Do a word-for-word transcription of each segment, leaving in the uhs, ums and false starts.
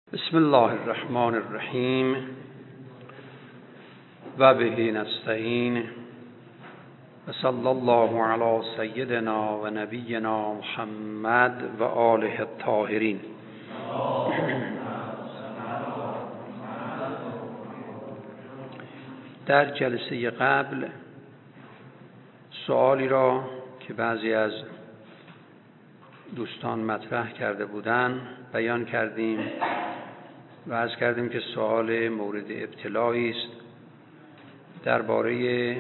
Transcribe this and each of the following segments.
بسم الله الرحمن الرحیم و به نستعین و صلی الله علی سیدنا و نبینا محمد و آله الطاهرین. در جلسه قبل سوالی را که بعضی از دوستان مطرح کرده بودند بیان کردیم و عرض کردیم که سوال مورد ابتلایی است درباره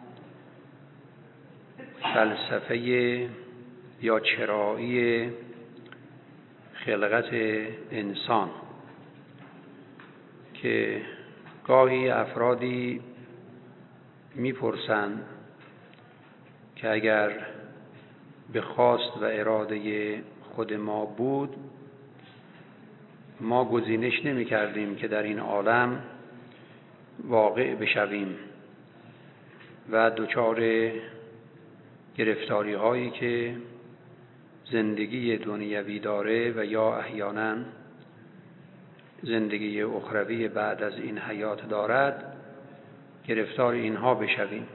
فلسفه یا چرایی خلقت انسان، که گاهی افرادی میپرسند که اگر به خواست و اراده خود ما بود ما گزینش نمی کردیم که در این عالم واقع بشویم و دچار گرفتاری هایی که زندگی دنیوی داره و یا احیانا زندگی اخروی بعد از این حیات دارد گرفتار اینها بشویم.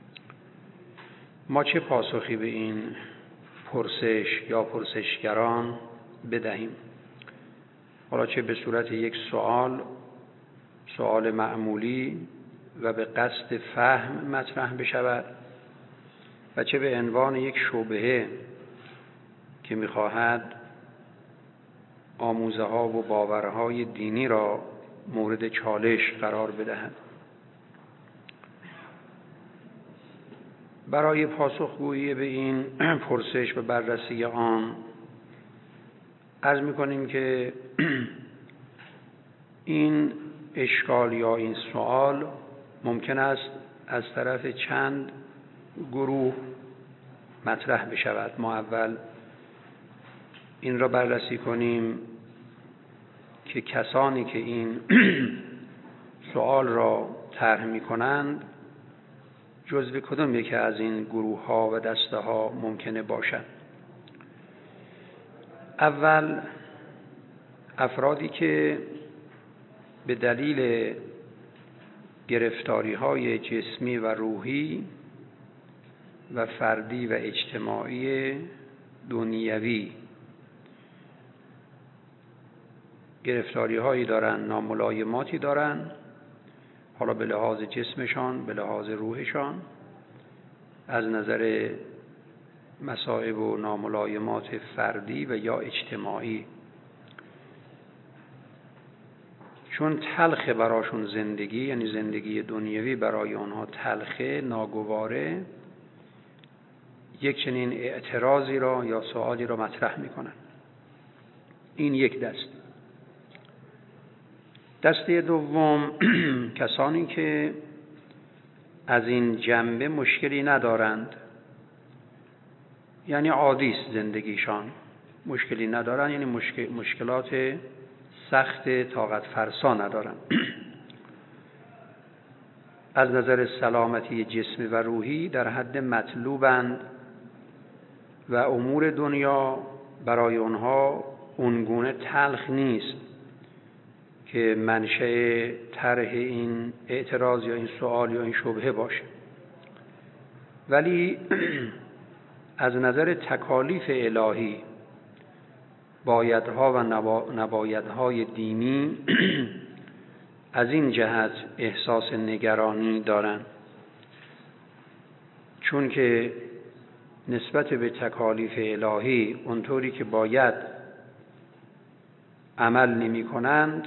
ما چه پاسخی به این پرسش یا پرسشگران بدهیم؟ حالا چه به صورت یک سوال سوال معمولی و به قصد فهم مطرح بشود و چه به عنوان یک شبهه که می‌خواهد آموزه ها و باورهای دینی را مورد چالش قرار بدهد. برای پاسخگویی به این پرسش و بررسی آن عرض می‌کنیم که این اشکال یا این سوال ممکن است از طرف چند گروه مطرح بشود. ما اول این را بررسی کنیم که کسانی که این سوال را طرح می‌کنند جزو کدام یکی از این گروه ها و دسته ها ممکنه باشند. اول افرادی که به دلیل گرفتاری های جسمی و روحی و فردی و اجتماعی دنیوی گرفتاری هایی دارن، ناملایماتی دارن، حالا به لحاظ جسمشان به لحاظ روحشان، از نظر مصائب و ناملایمات فردی و یا اجتماعی، چون تلخ براشون زندگی، یعنی زندگی دنیوی برای آنها تلخه، ناگواره، یک چنین اعتراضی را یا سوالی را مطرح میکنن. این یک دست. دسته دوم کسانی که از این جنبه مشکلی ندارند، یعنی عادی است زندگیشان، مشکلی ندارند، یعنی مشکل مشکلات سخت طاقت فرسا ندارند. از نظر سلامتی جسمی و روحی در حد مطلوبند و امور دنیا برای آنها اونگونه تلخ نیست که منشأ طرح این اعتراض یا این سوال یا این شبهه باشه. ولی از نظر تکالیف الهی، بایدها و نبایدهای دینی از این جهت احساس نگرانی دارند، چون که نسبت به تکالیف الهی اونطوری که باید عمل نمی کنند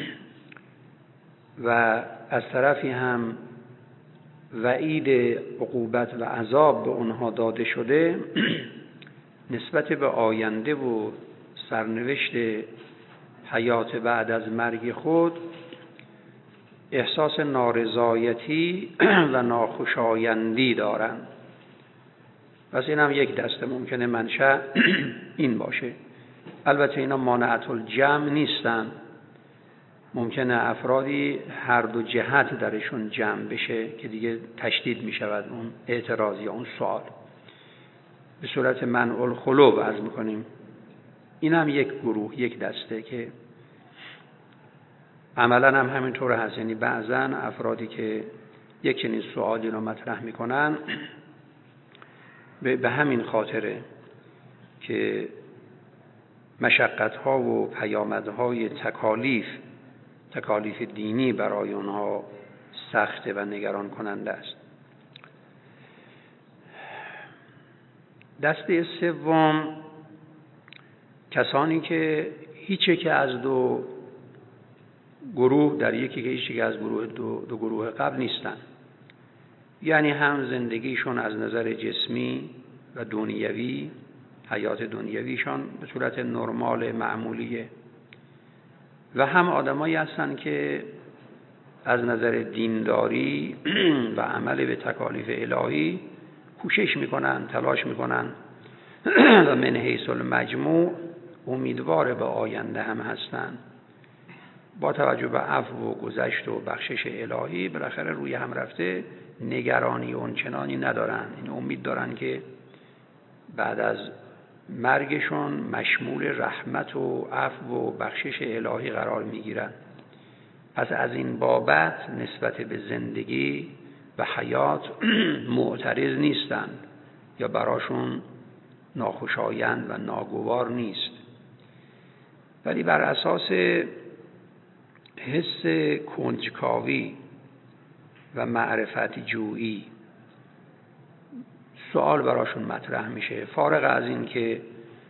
و از طرفی هم وعید عقوبت و عذاب به اونها داده شده، نسبت به آینده و سرنوشت حیات بعد از مرگ خود احساس نارضایتی و ناخوشایندی دارند. پس این هم یک دسته ممکنه منشأ این باشه. البته اینا مانعت الجمع نیستن، ممکنه افرادی هر دو جهت درشون جمع بشه که دیگه تشدید می شود اون اعتراض یا اون سوال. به صورت منع الخلو عرض میکنیم. این هم یک گروه، یک دسته که عملا هم همینطور هست. یعنی بعضا افرادی که یک چنین سوالی رو مطرح میکنن به همین خاطره که مشقت‌ها و پیامدهای تکالیف تکالیف دینی برای اونها سخته و نگران کننده است. دسته سوم کسانی که هیچ یک از دو گروه در یکی که هیچ یک از گروه دو, دو گروه قبل نیستن، یعنی هم زندگیشون از نظر جسمی و دنیوی، حیات دنیویشان به صورت نرمال معمولیه، و هم آدمایی هستن که از نظر دینداری و عمل به تکالیف الهی کوشش میکنن، تلاش میکنن و من حیث المجموع امیدوار به آینده هم هستن. با توجه به عفو و گذشت و بخشش الهی بالاخره روی هم رفته نگرانی اونچنانی ندارن. این امید دارن که بعد از مرگشون مشمول رحمت و عفو و بخشش الهی قرار میگیرن. پس از این بابت نسبت به زندگی و حیات معترض نیستن یا براشون ناخوشایند و ناگوار نیست، ولی بر اساس حس کنجکاوی و معرفت جویی سوال براشون مطرح میشه، فارغ از این که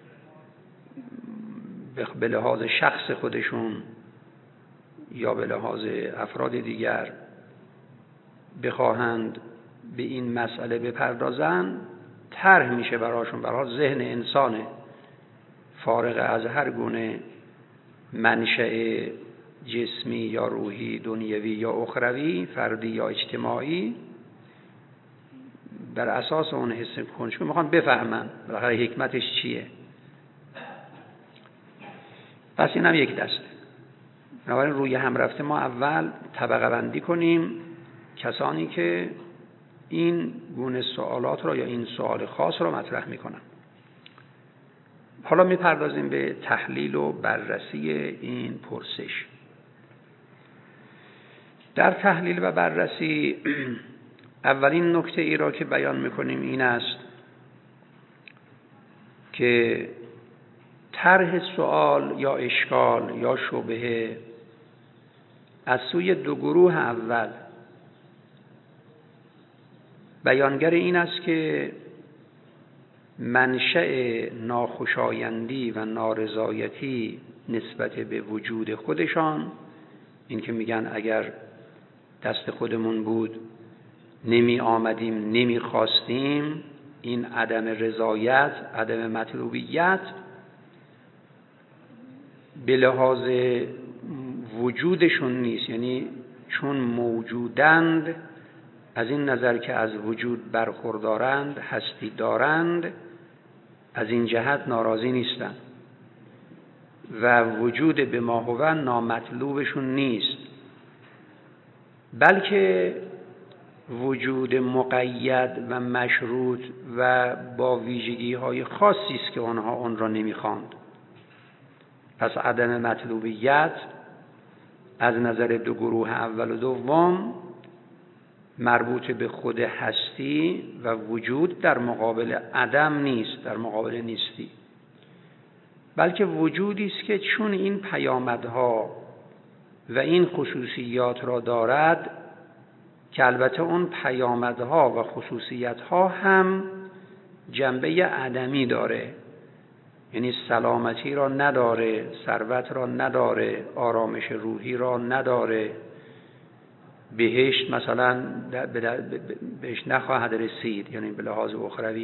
به لحاظ شخص خودشون یا به لحاظ افراد دیگر بخواهند به این مسئله بپردازن، طرح میشه براشون. برای ذهن انسانه، فارغ از هر گونه منشأ جسمی یا روحی، دنیوی یا اخروی، فردی یا اجتماعی، بر اساس اون حس کنجکاوی میخوان بفهمن بالاخره حکمتش چیه. پس این هم یک دسته. بنابراین روی هم رفته ما اول طبقه بندی کنیم کسانی که این گونه سوالات را یا این سوال خاص را مطرح میکنن. حالا میپردازیم به تحلیل و بررسی این پرسش. در تحلیل و بررسی اولین نکته ای را که بیان میکنیم این است که طرح سوال یا اشکال یا شبهه از سوی دو گروه اول بیانگر این است که منشأ ناخوشایندی و نارضایتی نسبت به وجود خودشان، این که میگن اگر دست خودمون بود نمی آمدیم، نمی خواستیم، این عدم رضایت، عدم مطلوبیت به لحاظ وجودشون نیست. یعنی چون موجودند، از این نظر که از وجود برخوردارند، هستی دارند، از این جهت ناراضی نیستند و وجود به ما هو نامطلوبشون نیست، بلکه وجود مقید و مشروط و با ویژگی های خاصی است که آنها آن را نمیخواند. پس عدم مطلوبیت از نظر دو گروه اول و دوم مربوط به خود هستی و وجود در مقابل عدم نیست، در مقابل نیستی، بلکه وجودی است که چون این پیامدها و این خصوصیات را دارد، که البته اون پیامدها و خصوصیتها هم جنبه عدمی داره، یعنی سلامتی را نداره، ثروت را نداره، آرامش روحی را نداره، بهشت مثلا بهش نخواهد رسید، یعنی به لحاظ اخروی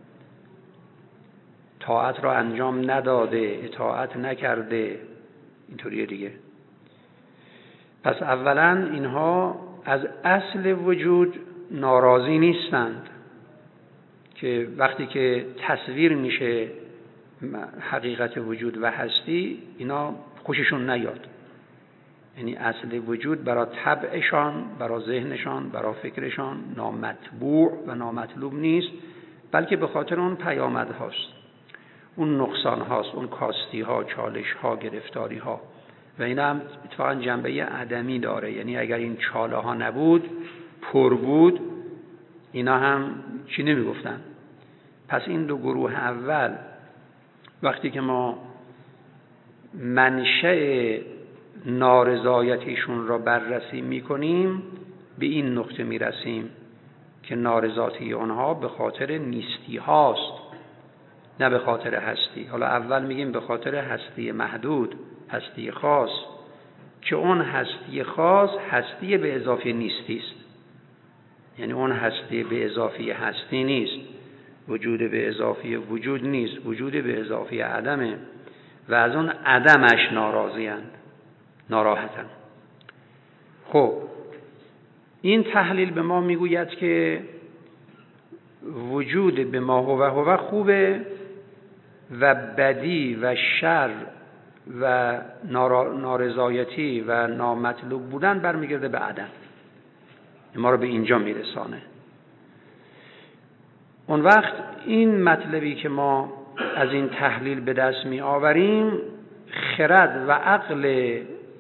طاعت را انجام نداده، اطاعت نکرده، اینطوریه دیگه. پس اولا اینها از اصل وجود ناراضی نیستند که وقتی که تصویر میشه حقیقت وجود و هستی اینا خوششون نیاد. یعنی اصل وجود برای طبعشان، برای ذهنشان، برای فکرشان نامطبوع و نامطلوب نیست، بلکه به خاطر اون پیامد هاست، اون نقصان هاست، اون کاستی ها، چالش ها، گرفتاری ها. و این هم اتفاقا جنبه عدمی داره، یعنی اگر این چاله ها نبود، پر بود، اینا هم چی نمیگفتن. پس این دو گروه اول وقتی که ما منشأ نارضایتیشون را بررسی میکنیم، به این نقطه میرسیم که نارضایتی آنها به خاطر نیستی هاست، نه به خاطر هستی. حالا اول میگیم به خاطر هستی محدود، هستی خاص، که اون هستی خاص هستی به اضافه نیستی است. یعنی اون هستی به اضافه هستی نیست، وجود به اضافه وجود نیست، وجود به اضافه عدمه و از اون عدمش ناراضی‌اند، ناراحتن. خب این تحلیل به ما میگوید که وجود به ما هو هو خوبه و بدی و شر و نارضایتی و نامطلوب بودن برمیگرده به عدم. ما رو به اینجا میرسانه. اون وقت این مطلبی که ما از این تحلیل به دست می آوریم، خرد و عقل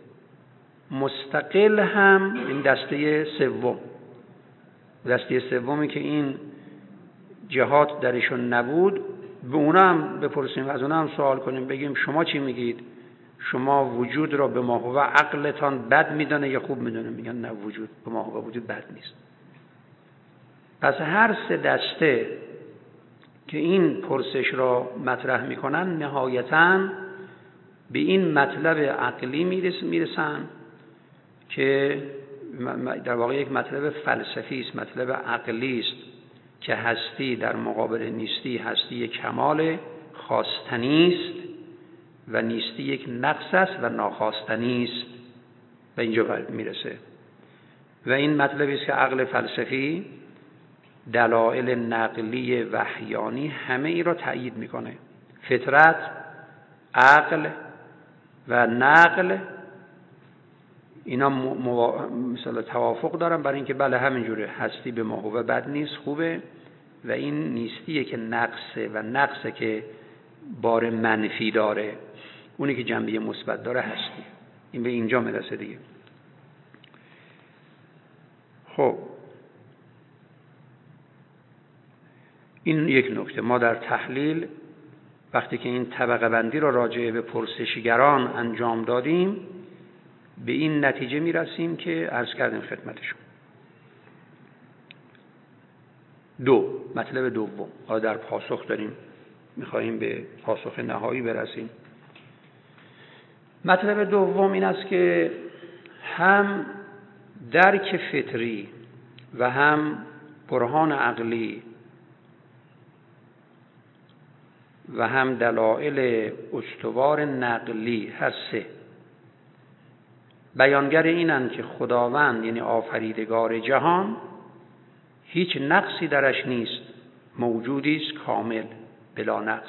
مستقل هم این دسته سوم، دسته سومی که این جهات درشون نبود، به اونا هم بپرسیم، از اونا هم سوال کنیم، بگیم شما چی میگید؟ شما وجود را به ما هو عقلتان بد میدانه یا خوب میدانه؟ میگن نه، وجود به ما هو وجود بد نیست. پس هر سه دسته که این پرسش را مطرح میکنن نهایتاً به این مطلب عقلی میرسن که در واقع یک مطلب فلسفی است، مطلب عقلی است که هستی در مقابل نیستی، هستی کمال خواستنی است و نیستی یک نقص است و ناخواستنی است. و اینجا میرسه و این مطلبی است که عقل فلسفی دلایل نقلی وحیانی همه ای را تأیید میکنه. فطرت، عقل و نقل اینا موا... مثلا توافق دارن برای اینکه بله همینجوره، هستی به ما هو بد نیست، خوبه، و این نیستیه که نقصه و نقصه که بار منفی داره، اونی که جنبه مثبت داره هستی. این به اینجا میرسه دیگه. خب این یک نکته. ما در تحلیل وقتی که این طبقه بندی را راجع به پرسشگران انجام دادیم، به این نتیجه میرسیم که عرض کردیم خدمتشون. دو، مطلب دوم. حالا در پاسخ داریم، میخواییم به پاسخ نهایی برسیم. مطلب دوم این است که هم درک فطری و هم برهان عقلی و هم دلایل استوار نقلی، هر سه بیانگر اینند که خداوند یعنی آفریدگار جهان هیچ نقصی درش نیست، موجودی است کامل بلا نقص.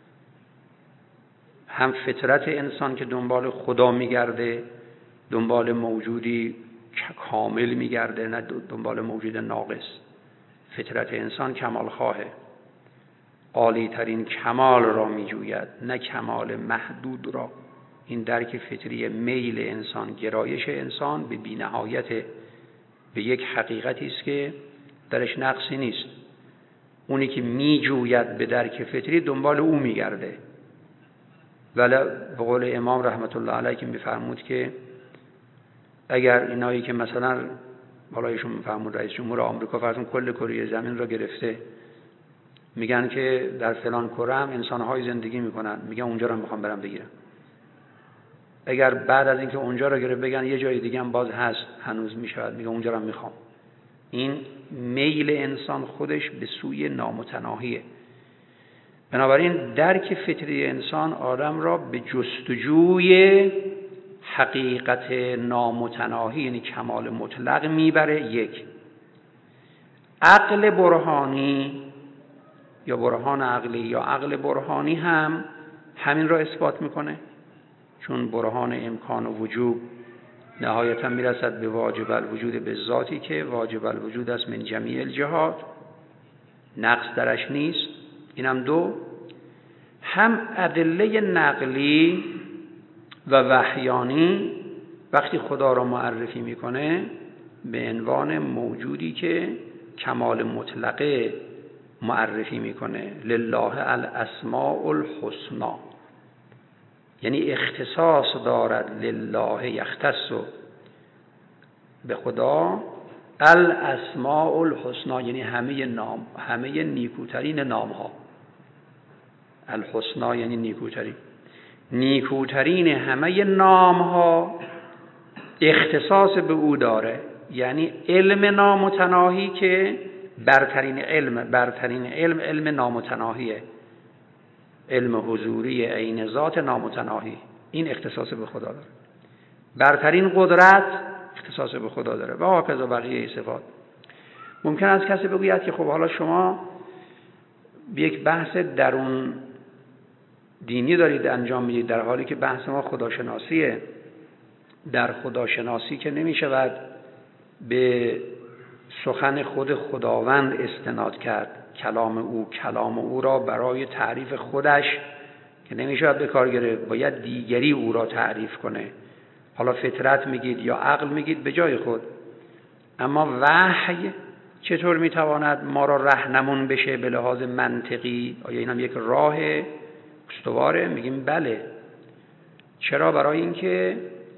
هم فطرت انسان که دنبال خدا میگرده، دنبال موجودی کامل میگرده، نه دنبال موجود ناقص. فطرت انسان کمال خواهه، عالی ترین کمال را میجوید، نه کمال محدود را. این درک فطری میل انسان، گرایش انسان به بی‌نهایت، به یک حقیقتی است که درش نقصی نیست. اونی که میجوید به درک فطری دنبال او میگرده. ولی به قول امام رحمت الله علیه که میفرمود که اگر اینایی که مثلا بالایشون میفرمود رئیس جمهور آمریکا فرضاً کل کره زمین را گرفته، میگن که در فلان کره هم انسان‌های زندگی میکنن، میگن اونجا رو میخوام برم بگیرم. اگر بعد از اینکه اونجا رو گرفت بگن یه جای دیگه هم باز هست هنوز میشود، میگه اونجا رو میخوام. این میل انسان خودش به سوی نامتناهیه. بنابراین درک فطری انسان آدم را به جستجوی حقیقت نامتناهی یعنی کمال مطلق میبره. یک، عقل برهانی یا برهان عقلی یا عقل برهانی هم همین را اثبات میکنه، چون برهان امکان و وجوب نهایتا میرسد به واجب الوجود به ذاتی که واجب الوجود است من جمیع الجهات، نقص درش نیست. اینم دو. هم ادله نقلی و وحیانی وقتی خدا را معرفی میکنه به عنوان موجودی که کمال مطلقه معرفی میکنه. لله الاسماء الحسنا، یعنی اختصاص دارد. لله یختص، به خدا الاسماء الحسنا، یعنی همه نام، همه نیکوترین نام ها. الحسنا یعنی نیکوترین، نیکوترین همه نام ها اختصاص به او داره. یعنی علم نامتناهی که برترین علم، برترین علم علم نامتناهیه، علم حضوری عین ذات نامتناهی، این اختصاص به خدا داره. برترین قدرت اختصاص به خدا داره و هاکذا بقیه صفات. ممکن است کسی بگوید که خب حالا شما یک بحث درون دینی دارید انجام میدید، در حالی که بحث ما خداشناسیه. در خداشناسی که نمی شود به سخن خود خداوند استناد کرد، کلام او، کلام او را برای تعریف خودش که نمی شود به کار گرفت، باید دیگری او را تعریف کنه. حالا فطرت میگید یا عقل میگید به جای خود، اما وحی چطور میتواند ما را راهنمون بشه به لحاظ منطقی؟ آیا این هم یک راه استواره؟ میگیم بله. چرا؟ برای اینکه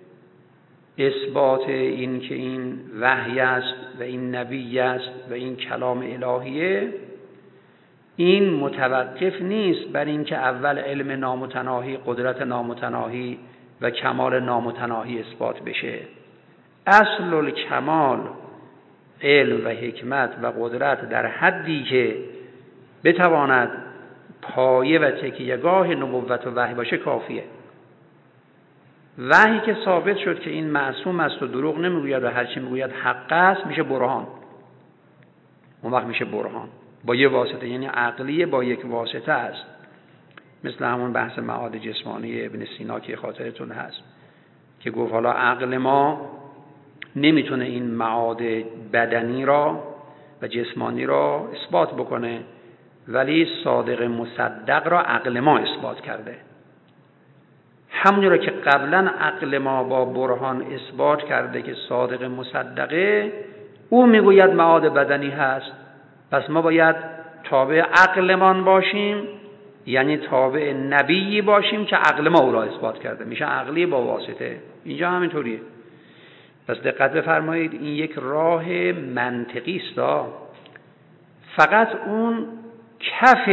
اثبات این که این وحی است و این نبی است و این کلام الهیه، این متوقف نیست بر اینکه اول علم نامتناهی، قدرت نامتناهی و کمال نامتناهی اثبات بشه. اصل الکمال علم و حکمت و قدرت در حدی که بتواند پایه و تکیهگاه نبوت و وحی باشه کافیه. وحی که ثابت شد که این معصوم است و دروغ نمیگوید و هر چی میگوید حق است، میشه برهان. اون وقت میشه برهان با یه واسطه، یعنی عقلیه با یک واسطه است. مثل همون بحث معاد جسمانی ابن سینا که خاطرتون هست که گفت حالا عقل ما نمیتونه این معاد بدنی را و جسمانی را اثبات بکنه، ولی صادق مصدق را عقل ما اثبات کرده. همونجوری که قبلا عقل ما با برهان اثبات کرده که صادق مصدقه، او میگوید معاد بدنی هست، پس ما باید تابع عقلمان باشیم، یعنی تابع نبیی باشیم که عقل ما او را اثبات کرده. میشه عقلی با واسطه. اینجا همینطوریه. پس دقت بفرمایید، این یک راه منطقی است. فقط اون کف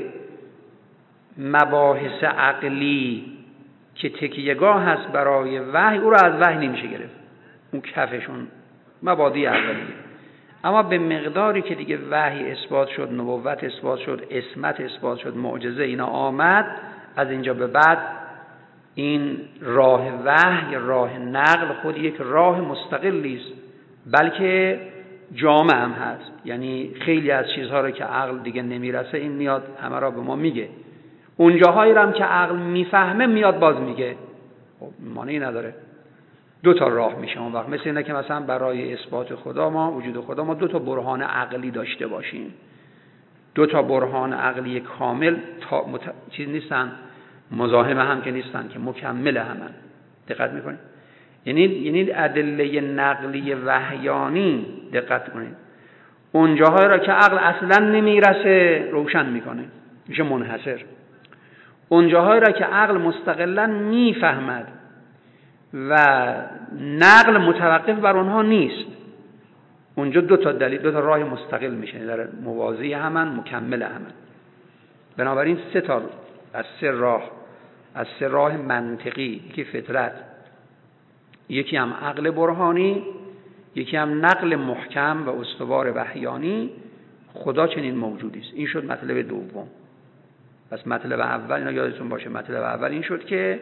مباحث عقلی که تکیهگاه هست برای وحی، او را از وحی نمیشه گرفت. اون کفشون مبادی عقلی. اما به مقداری که دیگه وحی اثبات شد، نبوت اثبات شد، عصمت اثبات شد، معجزه اینا آمد، از اینجا به بعد این راه وحی، راه نقل خود یک راه مستقلی است، بلکه جامع هم هست. یعنی خیلی از چیزها رو که عقل دیگه نمیرسه، این میاد همه را به ما میگه. اون جاهایی رو هم که عقل میفهمه میاد باز میگه. خب معنی نداره. دو تا راه میشه اون وقت. مثل اینه که مثلا برای اثبات خدا ما، وجود خدا ما، دو تا برهان عقلی داشته باشیم. دو تا برهان عقلی کامل تا مت... چیز نیستن، مزاحم هم که نیستن، که مکمل همن. دقت میکنید؟ یعنی یعنی ادله نقلی وحیانی، دقت کنید، اون جاهایی را که عقل اصلا نمیرسه روشن میکنه، میشه منحصر. اون جاهایی را که عقل مستقلا میفهمد و نقل متوقف بر اونها نیست، اونجا دو تا دلیل، دو تا راه مستقل میشه، در موازی همن، مکمل همن. بنابراین سه تا از سه راه، از سه راه منطقی، یکی فطرت، یکی هم عقل برهانی، یکی هم نقل محکم و استوار وحیانی، خدا چنین موجودی است. این شد مطلب دوم. پس مطلب اول، اینا یادتون باشه، مطلب اول این شد که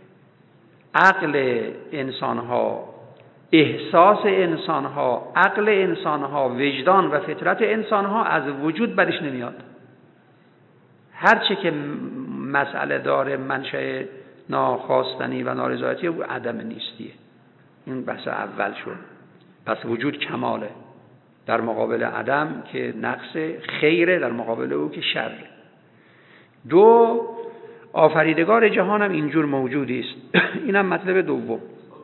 عقل انسانها، احساس انسانها، عقل انسانها، وجدان و فطرت انسانها از وجود برش نمیاد. هرچه که مسئله داره منشأ ناخواستنی و نارضایتی، او عدم نیستیه. این بحث اول شد. پس وجود کماله در مقابل عدم که نقص، خیره در مقابل او که شر. دو، آفریدگار جهان هم اینجور موجودی است. اینم مطلب دوم.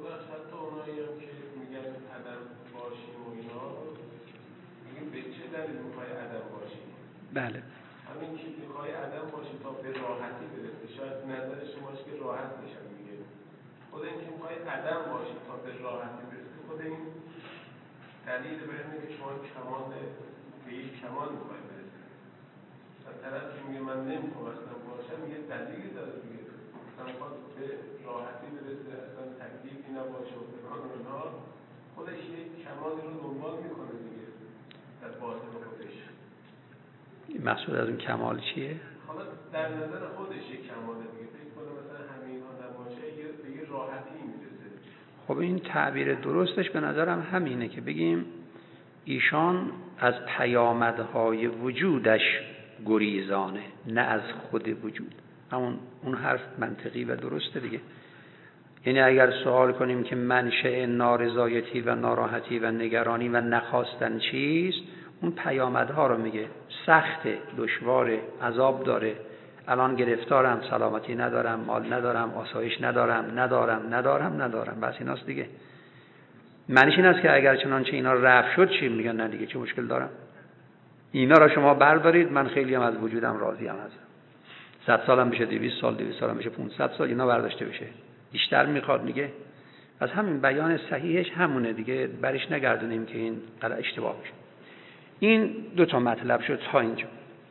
بله. همین که میخوای عدم باشی تا به راحتی برسی، شاید نظر شماست که راحت میشم میگه. خود این که میخوای عدم باشی تا به راحتی برسی، خود این دلیل بر اینه که شما کمال به یک کمال میخوای برسی. و طرف که میگه من نمیخوام اصلا باشم، یه دلیلی داره دیگه. مثلا میخواد به راحتی برسه، اصلا تکلیفی نباشه و فلان و اینا، خودش یک کمالی رو دنبال میکنه دیگه در باطن خودش. مقصود از اون کمال چیه؟ حالا در نظر خودش یک کماله دیگه، فکر کنه مثلا همین ها نباشه به یه راحتی میرسه. خب این تعبیر درستش به نظرم همینه که بگیم ایشان از پیامدهای وجودش گریزانه، نه از خود وجود. همون اون حرف منطقی و درسته دیگه. یعنی اگر سوال کنیم که منشأ نارضایتی و ناراحتی و نگرانی و نخواستن چیست، اون پیامدها رو میگه. سخت، دشوار، عذاب داره، الان گرفتارم، سلامتی ندارم، مال ندارم، آسایش ندارم، ندارم ندارم ندارم بس ایناست دیگه. معنیش این است که اگر چنانچه اینا رفع شد چی؟ میگن نه دیگه، چه مشکل دارم؟ اینا را شما بردارید، من خیلی هم از وجودم راضی ام. از صد سالم بشه، دویست سال، دویست سالم بشه، پانصد سال، اینا برداشته بشه. بیشتر میخواد میگه. از همین بیان صحیحش همونه دیگه، برش نگردونیم که این قرار اشتباه بشه. این دو تا مطلب شد تا اینجا.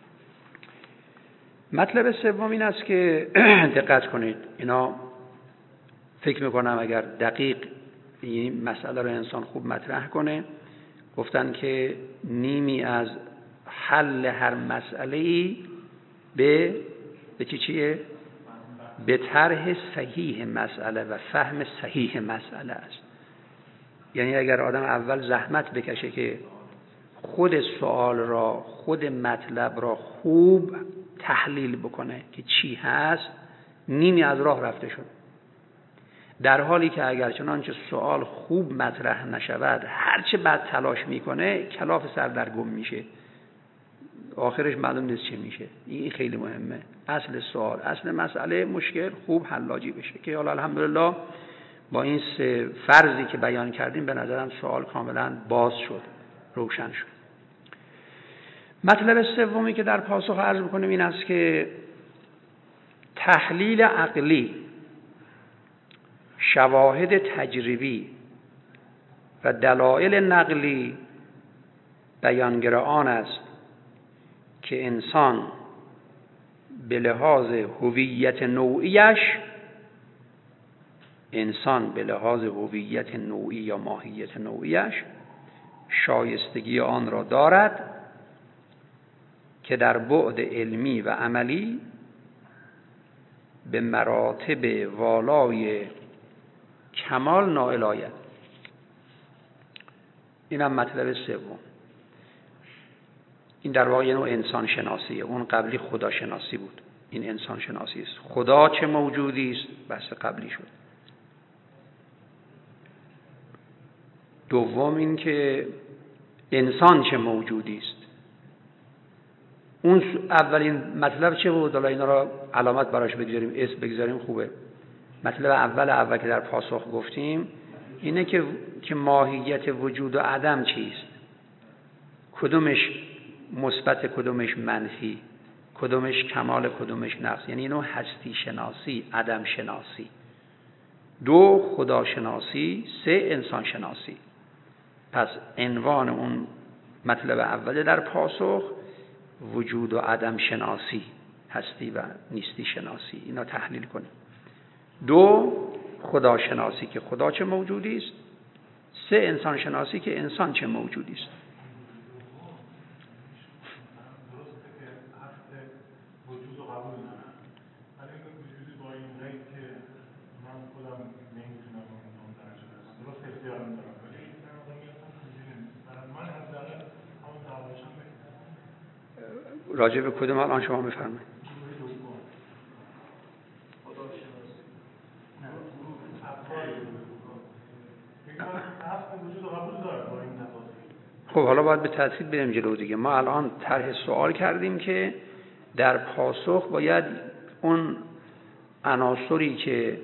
مطلب سوم این است که دقت کنید، اینا فکر میکنم اگر دقیق این مسئله رو انسان خوب مطرح کنه، گفتن که نیمی از حل هر مسئله‌ای به به چی چیه؟ به طرح صحیح مسئله و فهم صحیح مسئله است. یعنی اگر آدم اول زحمت بکشه که خود سوال را، خود مطلب را خوب تحلیل بکنه که چی هست، نیمی از راه رفته شد. در حالی که اگر چنانچه سوال خوب مطرح نشود، هرچه بعد تلاش میکنه کلاف سردرگم میشه، آخرش معلوم نیست چه میشه. این خیلی مهمه. اصل سوال، اصل مسئله مشکل خوب حلاجی بشه که حالا الحمدلله با این سه فرضی که بیان کردیم به نظرم سوال کاملا باز شد، روشن شد. مطلب سومی که در پاسخ عرض میکنیم این است که تحلیل عقلی، شواهد تجربی و دلایل نقلی بیانگر آن است که انسان به لحاظ هویت نوعیش انسان به لحاظ هویت نوعی یا ماهیت نوعیش شایستگی آن را دارد که در بعد علمی و عملی به مراتب والای کمال نائل آید. اینم مطلب سوم. این در واقع یه نوع انسان شناسیه. اون قبلی خدا شناسی بود، این انسان شناسی است. خدا چه موجودی است؟ بحث قبلی شد. دوم این که انسان چه موجودی است. اون اولین مطلب چه بود؟ حالا اینا را علامت براش بگذاریم، اسم بگذاریم خوبه. مطلب اول اول که در پاسخ گفتیم اینه که که ماهیت وجود و عدم چیست، کدومش مثبت، کدومش منفی، کدومش کمال، کدومش نقص. یعنی اینو هستی شناسی، عدم شناسی. دو، خدا شناسی. سه، انسان شناسی. پس عنوان اون مطلب اول در پاسخ وجود و عدم شناسی، هستی و نیستی شناسی. اینا تحلیل کنیم. دو، خدا شناسی که خدا چه موجودی است. سه، انسان شناسی که انسان چه موجودی است. راجع به کدوم الان شما میفرمایید؟ خب حالا باید به ترتیب بریم جلو دیگه. ما الان طرح سوال کردیم که در پاسخ باید اون عناصری که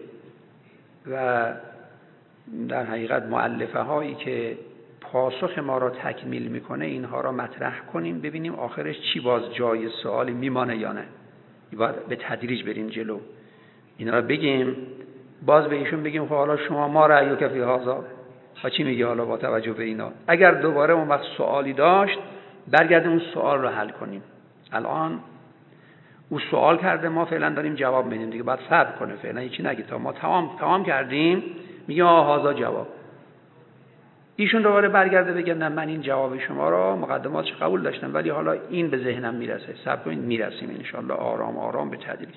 و در حقیقت مؤلفه هایی که پاسخ ما را تکمیل میکنه اینها را مطرح کنیم، ببینیم آخرش چی باز جای سوالی میمانه یا نه. باید به تدریج بریم جلو، اینا را بگیم، باز به ایشون بگیم خب حالا شما ما رأیک فی هذا و چی میگه حالا با توجه به اینا. اگر دوباره اون وقت سوالی داشت برگردیم اون سوال رو حل کنیم. الان او سوال کرده، ما فعلا داریم جواب میدیم دیگه، بعد صبر کنه فعلا هیچی نگید تا ما تمام تمام کردیم میگه آها هذا جواب. ایشون دوباره برگرده بگه نه من این جواب شما را مقدماتش قبول داشتم ولی حالا این به ذهنم میرسه، صبر کنید میرسیم ان شاء الله آرام آرام به تدریج.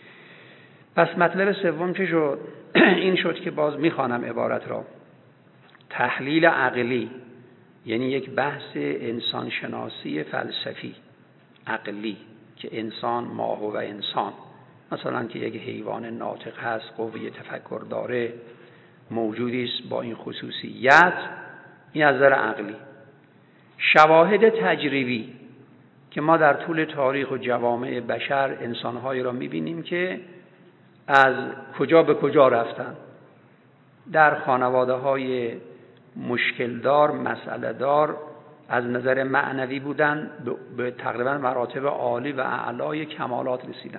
پس مطلب سوم چه شد؟ این شد که باز میخوانم عبارت را. تحلیل عقلی یعنی یک بحث انسان شناسی فلسفی عقلی که انسان ما هو انسان، مثلا که یک حیوان ناطق هست، قوه تفکر داره، موجودی است با این خصوصیت، این از نظر عقلی. شواهد تجربی که ما در طول تاریخ و جوامع بشر انسانهایی را میبینیم که از کجا به کجا رفتن، در خانواده های مشکل دار، مسئله دار، از نظر معنوی بودن به تقریبا مراتب عالی و اعلای کمالات رسیدن،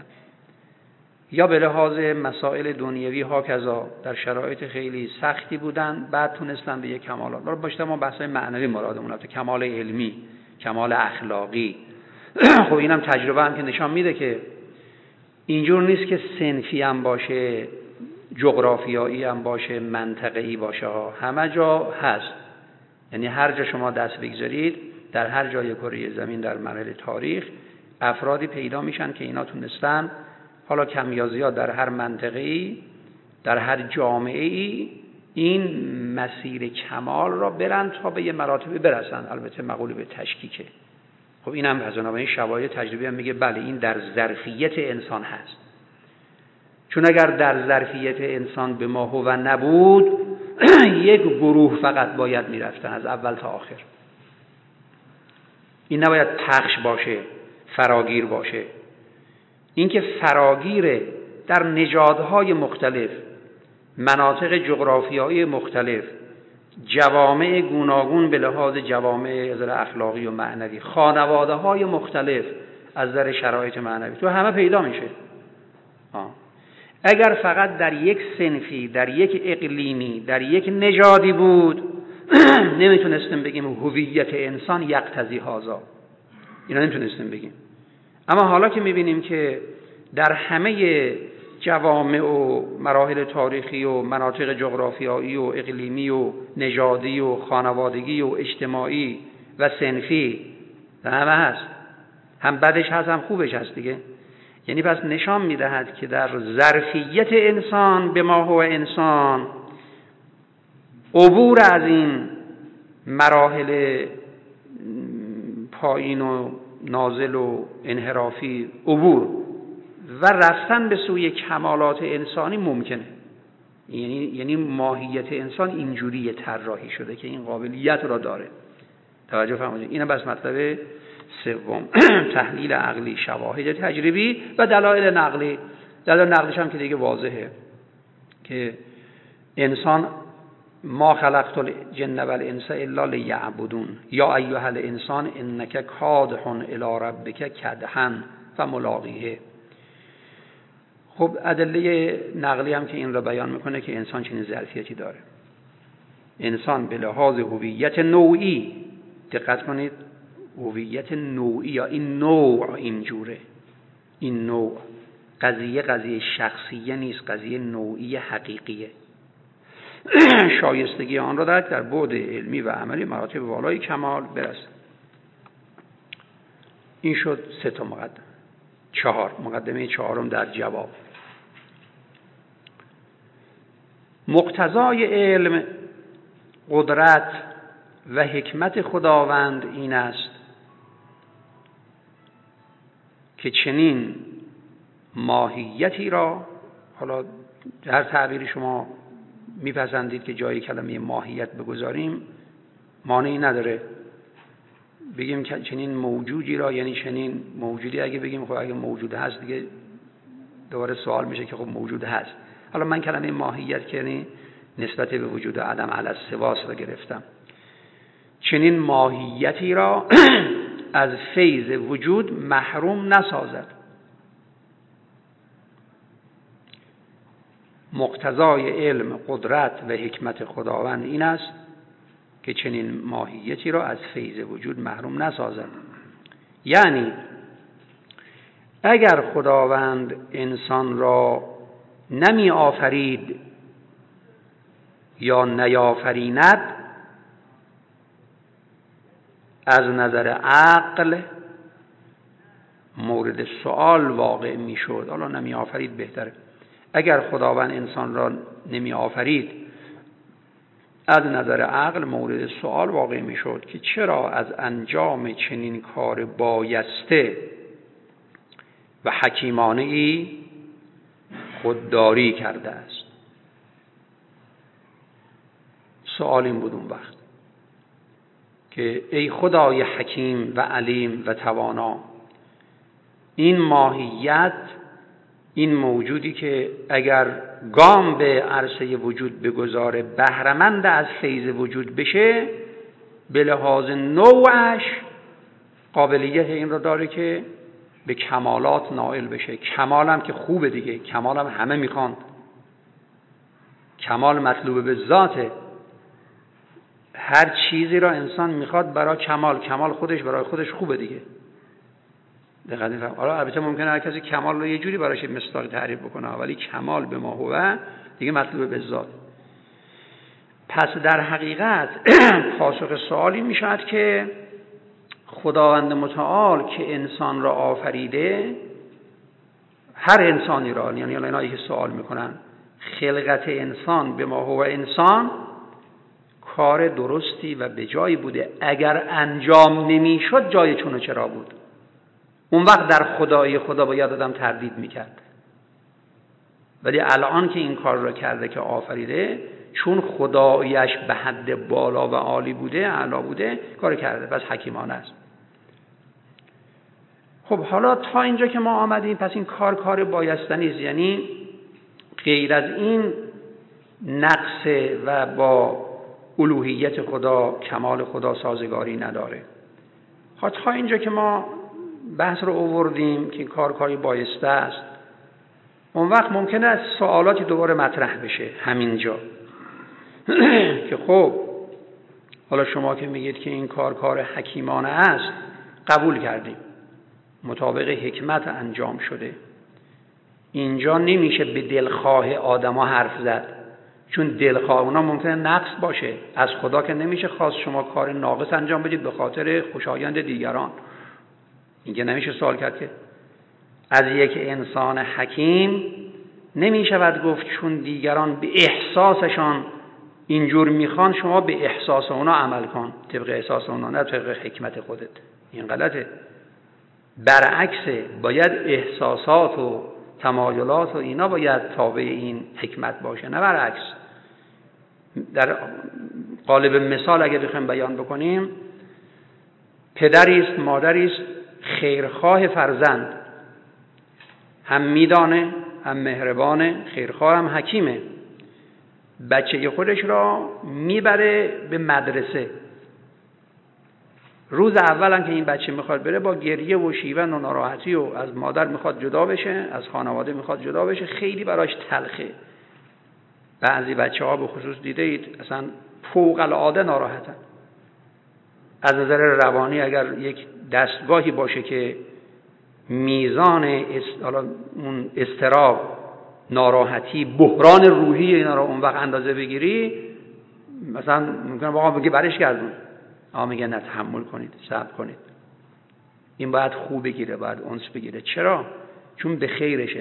یا به لحاظ مسائل دنیوی ها کذا در شرایط خیلی سختی بودن، بعد تونستن به یک کمالات. برای باشه ما بحث معنوی مرادمون است، کمال علمی، کمال اخلاقی. خب اینم تجربه هم که نشان میده که اینجور نیست که صنفی هم باشه، جغرافیایی هم باشه، منطقه‌ای باشه، همه جا هست. یعنی هر جا شما دست بگذارید در هر جای کره زمین در مراحل تاریخ افرادی پیدا میشن که اینا تونستن حالا کم یا زیاد در هر منطقه‌ای در هر جامعه‌ای این مسیر کمال را برن تا به یه مراتبی برسن، البته مقول به تشکیکه. خب اینم از اونها این شواهد تجربی هم میگه بله این در ظرفیت انسان هست، چون اگر در ظرفیت انسان به ما هو نبود یک گروه فقط باید میرفتن از اول تا آخر. این نباید پخش باشه، فراگیر باشه. این که فراگیره در نژادهای مختلف، مناطق جغرافیایی مختلف، جوامع گوناگون به لحاظ جوامع از نظر اخلاقی و معنوی، خانواده های مختلف از نظر شرایط معنوی، تو همه پیدا میشه. آه. اگر فقط در یک صنفی، در یک اقلیمی، در یک نژادی بود نمیتونستیم بگیم هویت انسان یقتضی هذا، اینا نمیتونستیم بگیم. اما حالا که میبینیم که در همه جوامع و مراحل تاریخی و مناطق جغرافیایی و اقلیمی و نژادی و خانوادگی و اجتماعی و صنفی همه هست، هم بدش هست هم خوبش هست دیگه. یعنی پس نشان میدهد که در ظرفیت انسان به ما هو انسان عبور از این مراحل پایین و نازل و انحرافی عبور و رفتن به سوی کمالات انسانی ممکنه. یعنی یعنی ماهیت انسان اینجوری طراحی شده که این قابلیت را داره. توجه فرمایید. اینا بس مطلب سوم. تحلیل عقلی، شواهد تجربی و دلایل نقلی. دلایل نقلیش هم که دیگه واضحه که انسان ما خلقت الجن والانس الا لیعبدون یا ایها الانسان انک کادح الی ربک کدحا فملاقیه. خب ادله نقلی هم که این را بیان میکنه که انسان چنین ظرفیتی داره. انسان به لحاظ هویت نوعی، دقت کنید، هویت نوعی یا این نوع اینجوره، این نوع قضیه قضیه شخصیه نیست، قضیه نوعی حقیقیه. شایستگی آن را در بعد علمی و عملی مراتب والای کمال برسه. این شد سه تا مقدمه. چهار مقدمه چهارم در جواب. مقتضای علم، قدرت و حکمت خداوند این است که چنین ماهیتی را، حالا هر تعبیری شما میپسندید که جای کلمه ماهیت بگذاریم مانعی نداره، بگیم که چنین موجودی را، یعنی چنین موجودی اگه بگیم خب اگه موجود هست دیگه دوباره سوال میشه که خب موجود هست. حالا من کلمه ماهیت که یعنی نسبت به وجود عدم علی السواس رو گرفتم. چنین ماهیتی را از فیض وجود محروم نسازد. مقتضای علم، قدرت و حکمت خداوند این است که چنین ماهیتی را از فیض وجود محروم نسازد. یعنی اگر خداوند انسان را نمی آفرید یا نیافریند، از نظر عقل مورد سؤال واقع می شد. حالا نمی آفرید بهتره. اگر خداوند انسان را نمی آفرید، از نظر عقل مورد سؤال واقع می شد که چرا از انجام چنین کار بایسته و حکیمانه ای خودداری کرده است. سؤال این بود اون وقت که ای خدای حکیم و علیم و توانا، این ماهیت، این موجودی که اگر گام به عرصه وجود بگذاره بهره‌مند از فیض وجود بشه، به لحاظ نوعش قابلیت این رو داره که به کمالات نائل بشه. کمال هم که خوبه دیگه، کمال هم همه میخوان، کمال مطلوب به ذاته. هر چیزی را انسان میخواد برای کمال، کمال خودش برای خودش خوبه دیگه. دقیقاً میفهم. حالا البته ممکنه هر کسی کمال رو یه جوری براش مثال تعریف بکنه، ولی کمال به ما هو دیگه مطلوب به ذات. پس در حقیقت پاسخ سوالی میشود که خداوند متعال که انسان را آفریده، هر انسانی را، یعنی اینایی که سوال میکنن خلقت انسان به ما هو انسان کار درستی و به جایی بوده. اگر انجام نمیشد جای چون و چرا بود. اون وقت در خدایی خدا باید آدم تردید میکرد. ولی الان که این کار را کرده که آفریده، چون خدایش به حد بالا و عالی بوده، اعلا بوده، کار کرده، پس حکیمانه است. خب حالا تا اینجا که ما آمدیم، پس این کار کار بایستنی است، یعنی غیر از این نقص و با الوهیت خدا، کمال خدا سازگاری نداره. خب تا اینجا که ما بحث رو آوردیم که این کار کاری بایسته است، اون وقت ممکنه از سوالاتی دوباره مطرح بشه همینجا که خب حالا شما که میگید که این کار کار حکیمانه است، قبول کردیم، مطابق حکمت انجام شده. اینجا نمیشه به دلخواه آدما حرف زد، چون دلخواه اونا ممکنه نقص باشه. از خدا که نمیشه خواست شما کار ناقص انجام بدید به خاطر خوشایند دیگران. اینکه نمیشه سوال کرد که از یک انسان حکیم نمیشود گفت چون دیگران به احساسشان اینجور میخوان شما به احساس اونا عمل کن، طبق احساس اونا، نه طبق حکمت خودت. این غلطه. برعکس، باید احساسات و تمایلات و اینا باید تابع این حکمت باشه، نه برعکس. در قالب مثال اگه بخوایم بیان بکنیم، پدری است، مادری است خیرخواه فرزند، هم میدانه، هم مهربانه، خیرخواه، هم حکیمه. بچه خودش را میبره به مدرسه. روز اول هم که این بچه میخواد بره، با گریه و شیون و ناراحتی و از مادر میخواد جدا بشه، از خانواده میخواد جدا بشه، خیلی براش تلخه. بعضی بچه ها به خصوص دیده اید اصلا فوق العاده ناراحتن. از نظر روانی اگر یک دستگاهی باشه که میزان است... اون اضطراب، ناراحتی، بحران روحی اینا رو اون وقت اندازه بگیری، مثلا ممکنه واقعا بگی برش گردون، اما میگه نه، تحمل کنید، صبر کنید، این باید خوب بگیره، باید انس بگیره. چرا؟ چون به خیرشه.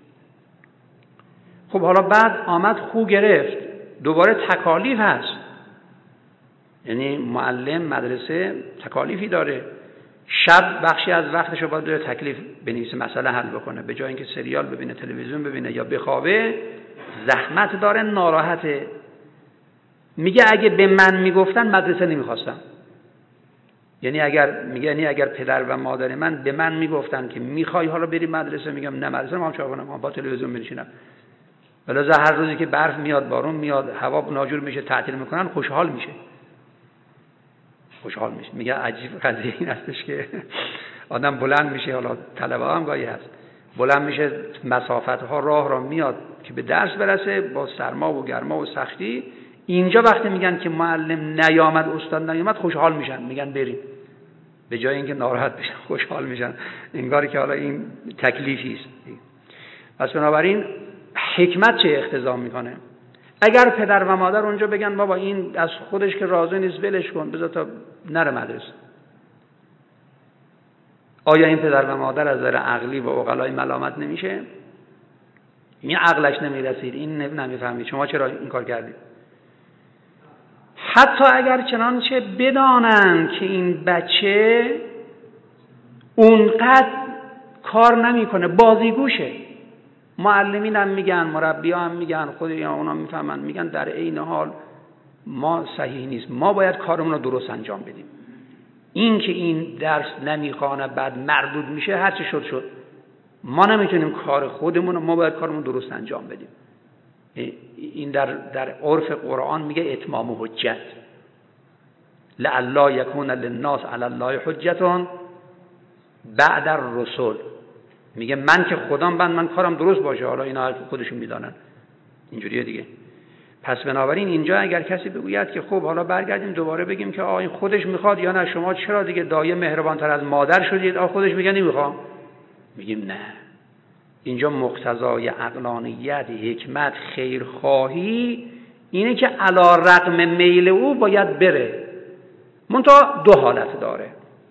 خب حالا بعد آمد خوب گرفت، دوباره تکالیف هست. یعنی معلم مدرسه تکالیفی داره. شب بخشی از وقتش رو باید داره تکلیف بنویسه، مسئله حل بکنه، به جای اینکه سریال ببینه، تلویزیون ببینه یا بخوابه، زحمت داره، ناراحته. میگه اگه به من میگفتن مدرسه نمیخواستم. یعنی اگر میگه یعنی اگر پدر و مادر من به من میگفتن که میخوای حالا بری مدرسه، میگم نه مدرسه ما چاکنم، ما با تلویزیون بنشینم. ولی هر روزی که برف میاد، بارون میاد، هوا ناجور میشه، تعطیل میکنن، خوشحال میشه. خوشحال میشه. میگه عجیب قضیه این هستش که آدم بلند میشه، حالا طلبه هم گاهی هست، بلند میشه مسافت ها راه را میاد که به درس برسه با سرما و گرما و سختی. اینجا وقتی میگن که معلم نیامد، استاد نیامد، خوشحال میشن، میگن بریم. به جای اینکه ناراحت بشن خوشحال میشن، انگاری که حالا این تکلیفی است. پس بنابراین حکمت چه اقتضا میکنه؟ اگر پدر و مادر اونجا بگن بابا این از خودش که راضی نیست ولش کن، بذار تا نره مدرسه، آیا این پدر و مادر از نظر عقلی و عقلای ملامت نمیشه؟ این عقلش نمیرسید، این نمیفهمید، شما چرا این کار کردید؟ حتی اگر چنانچه بدانند که این بچه اونقدر کار نمیکنه، بازیگوشه، معلمین هم میگن، مربی هم میگن، خود یا اونا میفهمن، میگن در عین حال ما صحیح نیست، ما باید کارمون رو درست انجام بدیم. این که این درس نمیخوانه بعد مردود میشه، هر چه شد شد، ما نمیتونیم کار خودمون رو، ما باید کارمون درست انجام بدیم. این در در عرف قرآن میگه اتمام حجت، لعلا یکون للناس علی الله حجت بعد الرسل. میگه من که خودم بند، من کارم درست باشه، حالا اینا خودشون میدانن، اینجوریه دیگه. پس بنابراین اینجا اگر کسی بگوید که خب حالا برگردیم دوباره بگیم که آ این خودش میخواد یا نه، شما چرا دیگه دایه مهربانتر از مادر شدید، آ خودش میگه نمیخوام، میگیم نه، اینجا مقتضای عقلانیت، حکمت، خیرخواهی اینه که علی رغم میل او باید بره. منتها دو حالت داره.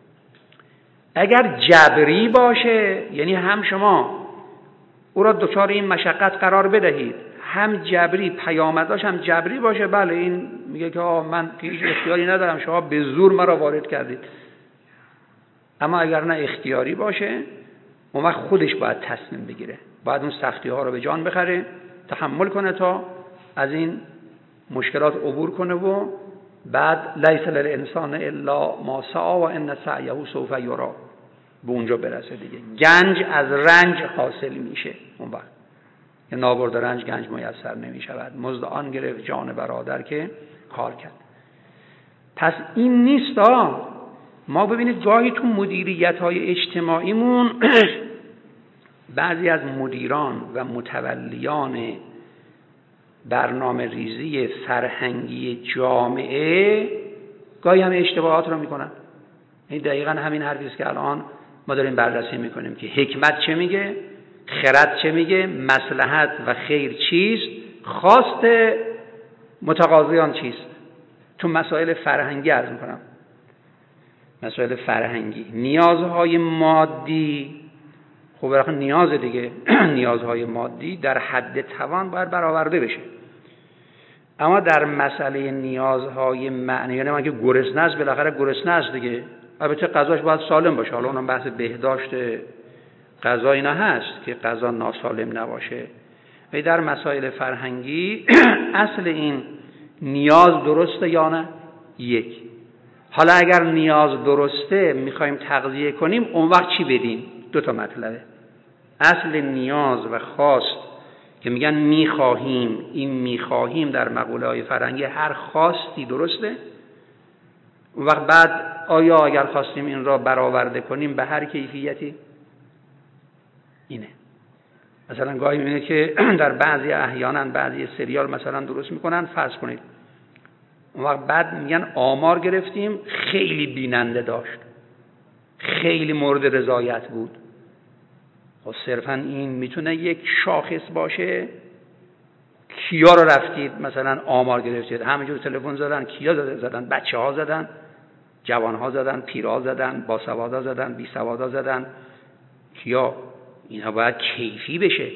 اگر جبری باشه، یعنی هم شما او را دچار این مشقت قرار بدهید، هم جبری پیامداش هم جبری باشه، بله این میگه که آه من هیچ اختیاری ندارم، شما به زور مرا وارد کردید. اما اگر نه اختیاری باشه، اون وقت خودش باید تصمیم بگیره، باید اون سختی ها رو به جان بخره، تحمل کنه تا از این مشکلات عبور کنه و بعد لیس للانسان الا ما سعی و ان سعیه سوف یری، به اونجا برسه دیگه. گنج از رنج حاصل میشه، اون وقت که نابرد رنج گنج میسر نمیشود، مزد آن گرفت جان برادر که کار کرد. پس این نیست ها. ما ببینید گاهی تو مدیریت های اجتماعیمون بعضی از مدیران و متولیان برنامه ریزی فرهنگی جامعه گاهی همه اشتباهات رو میکنن. این دقیقا همین حرفی است که الان ما داریم بررسی میکنیم که حکمت چه میگه، خرد چه میگه، مصلحت و خیر چیست، خواست متقاضیان چیست. تو مسائل فرهنگی عرض میکنم، مسائل فرهنگی، نیازهای مادی، خب برای نیاز دیگه نیازهای مادی در حد توان باید برآورده بشه. اما در مسئله نیازهای معنی، یعنی من که گرسنه است، بالاخره گرسنه است دیگه، البته غذاش باید سالم باشه، حالا اونم بحث بهداشت غذا اینا هست که غذا ناسالم نباشه. ولی در مسائل فرهنگی اصل این نیاز درسته یا نه؟ یک. حالا اگر نیاز درسته میخوایم تغذیه کنیم، اون وقت چی بدیم؟ دو تا مطلبه. اصل نیاز و خواست که میگن میخواهیم، این میخواهیم در مقوله های فرهنگی هر خواستی درسته. اون وقت بعد آیا اگر خواستیم این را برآورده کنیم به هر کیفیتی؟ اینه. مثلا گاهی میبینید که در بعضی احیانا بعضی سریال مثلا درست میکنن، فرض کنید اون وقت بعد میگن آمار گرفتیم خیلی بیننده داشت، خیلی مورد رضایت بود. خب صرفا این میتونه یک شاخص باشه؟ کیا رو رفتید مثلا آمار گرفتید، همینجور تلفن زدن، کیا زدن؟ بچه ها زدن، جوان ها زدن، پیرا زدن، باسوادا زدن، بی سوادا زدن، کیا؟ اینها باید کیفی بشه.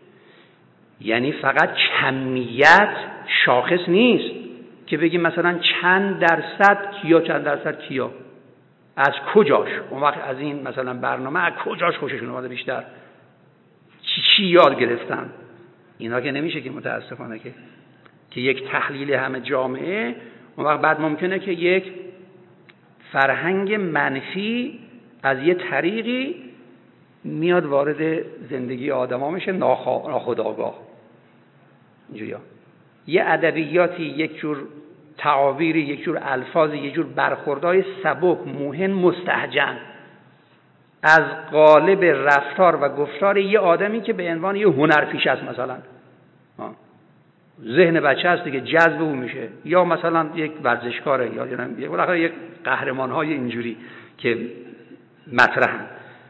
یعنی فقط کمیت شاخص نیست که بگیم مثلا چند درصد کیا، چند درصد کیا، از کجاش، اون وقت از این مثلا برنامه از کجاش خوششون اومده بیشتر، چی چی یاد گرفتن. اینا که نمیشه که متاسفانه که که یک تحلیل همه جامعه. اون وقت بعد ممکنه که یک فرهنگ منفی از یه طریقی میاد وارد زندگی آدما میشه ناخودآگاه. اینجوریا یه ادبیاتی، یک جور تعابیری، یک جور الفاظی، یک جور برخوردهای سبک، موهن، مستهجن از قالب رفتار و گفتار یه آدمی که به عنوان یه هنرپیشه است، مثلا ذهن بچه هست دیگه، جذب اون میشه، یا مثلا یک ورزشکاره، یا یا بالاخره یک قهرمان‌های اینجوری که مطرحن.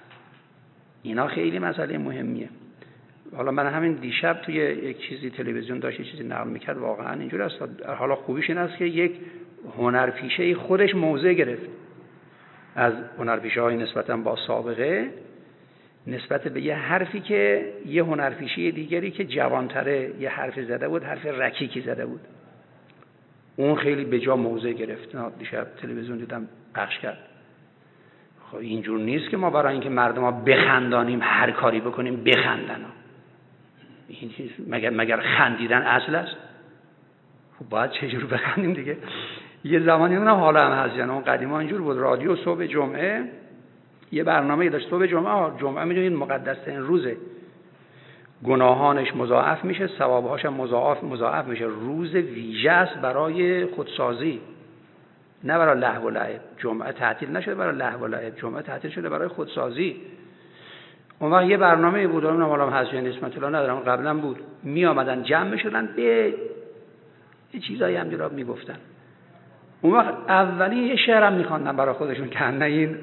اینا خیلی مسئله مهمیه. حالا من همین دیشب توی یک چیزی تلویزیون داشت یه چیزی نقل میکرد، واقعا اینجوری است. حالا خوبیش این است که یک هنرپیشه خودش موضع گرفت از هنرپیشه‌های نسبتاً با سابقه نسبت به یه حرفی که یه هنرپیشه دیگری که جوانتره یه حرف زده بود، حرف رکیکی زده بود، اون خیلی به جا موضع گرفت. دیشب تلویزیون دیدم پخش کرد. خب اینجور نیست که ما برای اینکه مردم ها بخندانیم هر کاری بکنیم بخندن. این چیز مگر مگر خندیدن اصل است؟ خب باید چجور بخندیم دیگه. یه زمانی اونم حالا هم هست، یعنی اون قدیما اینجور بود. رادیو صبح جمعه یه برنامه داشت، صبح جمعه جمعه میدونید مقدس ترین روزه، گناهانش مضاعف میشه، ثوابهاش هم مضاعف مضاعف میشه. روز ویژه است برای خودسازی، نه برای لهو و لعب. جمعه تعطیل نشده برای لهو و لعب، جمعه تعطیل شده برای خودسازی. اون وقت یه برنامه بود، اونم حالا حسین اسمت الله ندارم، قبلا بود، می آمدن جمع میشدن به یه چیزایی هم جراب میگفتن. اون وقت اولی یه شعرم میخواندن برای خودشون که نه این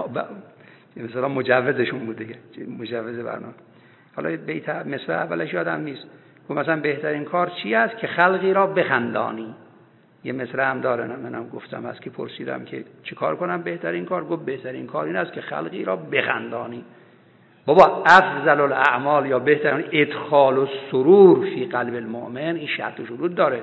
مثلا مجوزشون بود دیگه، مجوز برنامه. حالا بیت مثل اولش یادم نیست. گفت مثلا بهترین کار چی است که خلقی را بخندانی. یه مثل هم داره، منم گفتم از کی پرسیدم که چی کار کنم بهترین کار، گفت بهترین کار این است که خلقی را بخندانی. بابا افضل الاعمال یا بهترین ادخال السرور فی قلب المؤمن، این شرط و شروط داره.